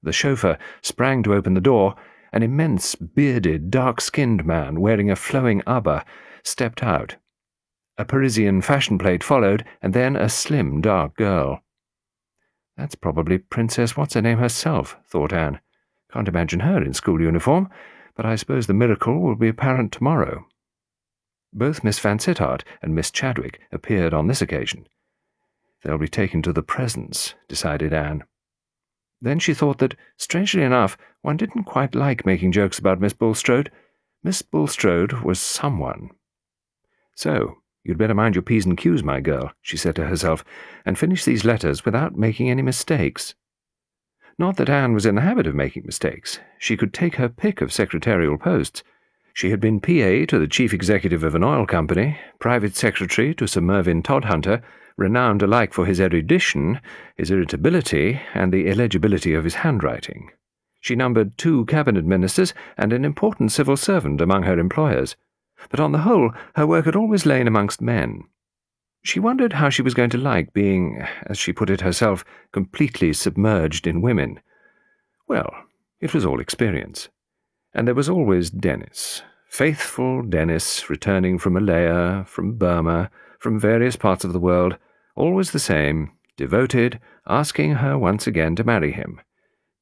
The chauffeur sprang to open the door. An immense, bearded, dark-skinned man wearing a flowing abba stepped out. A Parisian fashion plate followed, and then a slim, dark girl. "That's probably Princess What's-her-name herself," thought Anne. "Can't imagine her in school uniform, but I suppose the miracle will be apparent tomorrow." Both Miss Vansittart and Miss Chadwick appeared on this occasion. "They'll be taken to the presence," decided Anne. Then she thought that, strangely enough, one didn't quite like making jokes about Miss Bulstrode. Miss Bulstrode was someone. "So, you'd better mind your P's and Q's, my girl," she said to herself, "and finish these letters without making any mistakes." Not that Anne was in the habit of making mistakes. She could take her pick of secretarial posts. She had been PA to the chief executive of an oil company, private secretary to Sir Mervyn Todhunter, renowned alike for his erudition, his irritability, and the illegibility of his handwriting. She numbered 2 cabinet ministers and an important civil servant among her employers, but on the whole her work had always lain amongst men. She wondered how she was going to like being, as she put it herself, completely submerged in women. Well, it was all experience. And there was always Denis, faithful Denis, returning from Malaya, from Burma, from various parts of the world, always the same, devoted, asking her once again to marry him.